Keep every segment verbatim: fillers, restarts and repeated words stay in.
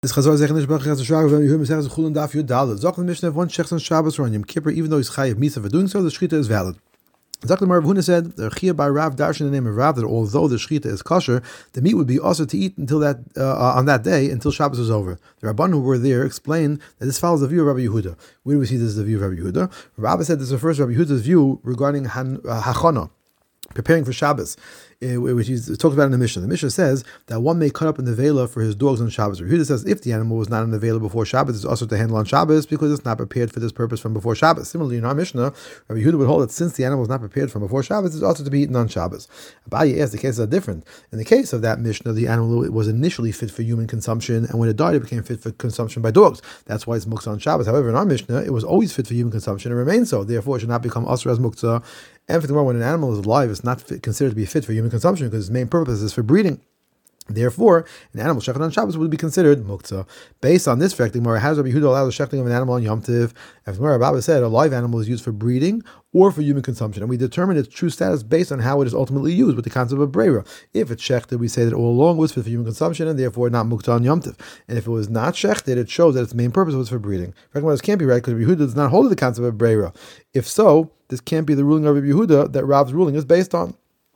This Chazar Zech Nishbach has a shrar of Yehum Mesech Zechulin Daf Yud Daled. Zok the Mishnah, if one checks on Shabbos or on Yom Kippur, even though he's chayav misa for doing so, the shechita is valid. Zok the Rav Huna said, the Chia by Rav Darshan in the name of Rav, that although the shechita is kosher, the meat would be also to eat until that uh, on that day until Shabbos was over. The Rabban who were there explained that this follows the view of Rabbi Yehuda. Where do we see this is the view of Rabbi Yehuda? Rabbi said this is the first Rabbi Yehuda's view regarding han, uh, hachana, preparing for Shabbos, which is talked about in the Mishnah. The Mishnah says that one may cut up in the vela for his dogs on Shabbos. Yehuda says if the animal was not in the vela before Shabbos, it's also to handle on Shabbos because it's not prepared for this purpose from before Shabbos. Similarly, in our Mishnah, Rabbi Yehuda would hold that since the animal is not prepared from before Shabbos, it's also to be eaten on Shabbos. Abaye asked, the cases are different. In the case of that Mishnah, the animal was initially fit for human consumption, and when it died, it became fit for consumption by dogs. That's why it's muktzah on Shabbos. However, in our Mishnah, it was always fit for human consumption and remains so. Therefore, it should not become asur as muktzah. And for the more, when an animal is alive, it's not fit, considered to be fit for human consumption because its main purpose is for breeding. Therefore, an animal shechted on Shabbos would be considered muktzah. Based on this fact, the Gemara has Rabbi Yehuda allowed the shechting of an animal on Yom Tiv. As Gemara Baba said, a live animal is used for breeding or for human consumption, and we determine its true status based on how it is ultimately used with the concept of breira. If it's shechted, we say that all along was fit for human consumption and therefore not muktzah on Yom Tiv. And if it was not shechted, it shows that its main purpose was for breeding. This can't be right because Rabbi Yehuda does not hold the concept of breira. If so, this can't be the ruling of Rabbi Yehuda that Rav's ruling is based on.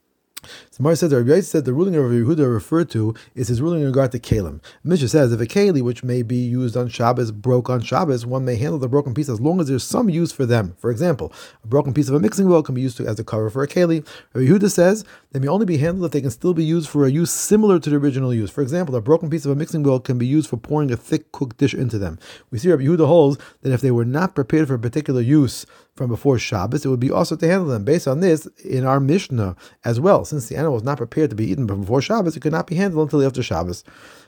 So Mar says that Rabbi Yosef said the ruling of Rabbi Yehuda referred to is his ruling in regard to kalim. Mishnah says if a keli which may be used on Shabbos broke on Shabbos, one may handle the broken piece as long as there's some use for them. For example, a broken piece of a mixing bowl can be used to, as a cover for a keli. Rabbi Yehuda says they may only be handled if they can still be used for a use similar to the original use. For example, a broken piece of a mixing bowl can be used for pouring a thick cooked dish into them. We see Rabbi Yehuda holds that if they were not prepared for a particular use from before Shabbos, it would be also to handle them. Based on this, in our Mishnah as well, since the animal was not prepared to be eaten before Shabbos, it could not be handled until after Shabbos.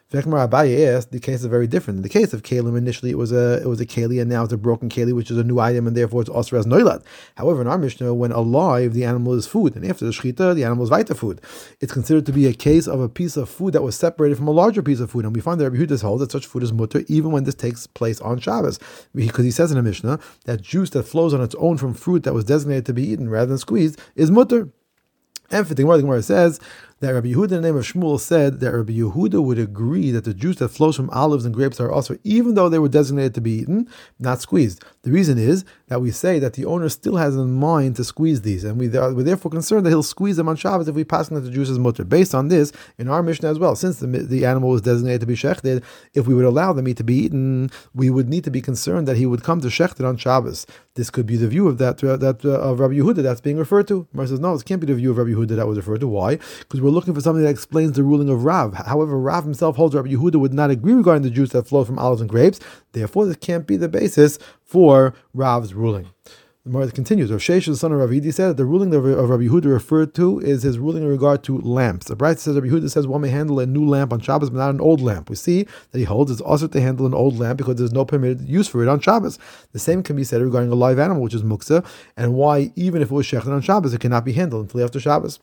Abaye asked, the case is very different. In the case of kalim, initially it was a it was a keli, and now it's a broken keli, which is a new item, and therefore it's asur as noilad. However, in our Mishnah, when alive, the animal is food, and after the shechita, the animal is vita food. It's considered to be a case of a piece of food that was separated from a larger piece of food, and we find that Rabbi Yehuda holds that such food is mutter even when this takes place on Shabbos, because he says in the Mishnah that juice that flows on its own from fruit that was designated to be eaten rather than squeezed is mutter. And for the Gemara, the Gemara says that Rabbi Yehuda, in the name of Shmuel, said that Rabbi Yehuda would agree that the juice that flows from olives and grapes are also, even though they were designated to be eaten, not squeezed. The reason is that we say that the owner still has in mind to squeeze these, and we are, we're therefore concerned that he'll squeeze them on Shabbos if we pass that the juice is mutter. Based on this, in our Mishnah as well, since the, the animal was designated to be shechted, if we would allow the meat to be eaten, we would need to be concerned that he would come to shechted on Shabbos. This could be the view of that, uh, that uh, of Rabbi Yehuda that's being referred to. Mar says, no, this can't be the view of Rabbi Yehuda that was referred to. Why? Because we're looking for something that explains the ruling of Rav. However, Rav himself holds Rabbi Yehuda would not agree regarding the juice that flows from olives and grapes. Therefore, this can't be the basis for Rav's ruling. The Gemara continues. Rav Sheshes, the son of Rav Idi, said that the ruling of Rabbi Yehuda referred to is his ruling in regard to lamps. The Brayta says Rabbi Yehuda says one may handle a new lamp on Shabbos, but not an old lamp. We see that he holds it's also to handle an old lamp because there's no permitted use for it on Shabbos. The same can be said regarding a live animal, which is muktzah, and why even if it was shechted on Shabbos, it cannot be handled until after Shabbos.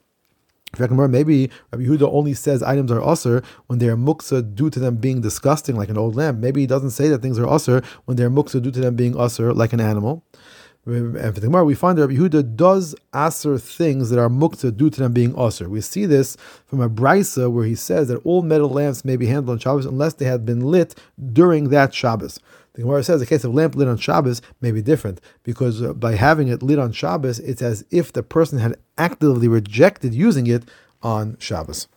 Maybe Rabbi Yehuda only says items are asur when they are muktzah due to them being disgusting, like an old lamp. Maybe he doesn't say that things are asur when they are muktzah due to them being asur, like an animal. And for the Gemara, we find that Rabbi Yehuda does asur things that are muktzah due to them being asur. We see this from a brisa where he says that all metal lamps may be handled on Shabbos unless they had been lit during that Shabbos. The Gemara says the case of lamp lit on Shabbos may be different because uh, by having it lit on Shabbos, it's as if the person had actively rejected using it on Shabbos.